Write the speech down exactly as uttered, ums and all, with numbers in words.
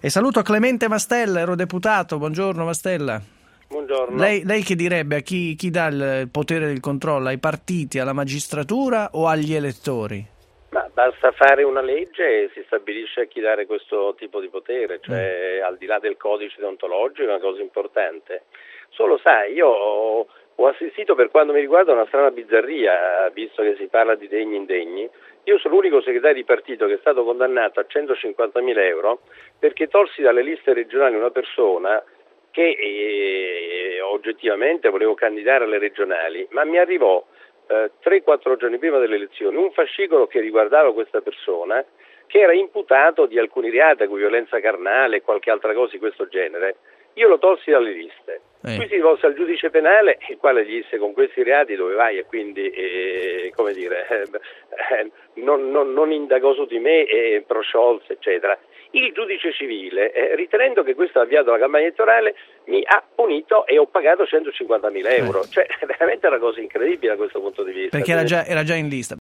E saluto Clemente Mastella, eurodeputato. Buongiorno Mastella. Buongiorno. Lei, lei che direbbe a chi, chi dà il potere del controllo? Ai partiti, alla magistratura o agli elettori? Ma basta fare una legge e si stabilisce a chi dare questo tipo di potere, cioè mm. al di là del codice deontologico è una cosa importante. Solo sai, io ho, ho assistito per quanto mi riguarda a una strana bizzarria, visto che si parla di degni indegni. Io sono l'unico segretario di partito che è stato condannato a centocinquantamila euro perché tolsi dalle liste regionali una persona che eh, oggettivamente volevo candidare alle regionali, ma mi arrivò eh, tre quattro giorni prima delle elezioni un fascicolo che riguardava questa persona che era imputato di alcuni reati, come violenza carnale e qualche altra cosa di questo genere. Io lo tolsi dalle liste. Eh. Qui si rivolse al giudice penale, il quale gli disse: con questi reati dove vai? E quindi, eh, come dire, eh, non, non, non indagò su di me e prosciolse, eccetera. Il giudice civile, eh, ritenendo che questo avviato alla campagna elettorale, mi ha punito e ho pagato centocinquantamila euro. Eh. Cioè, veramente è una cosa incredibile da questo punto di vista. Perché era già, era già in lista.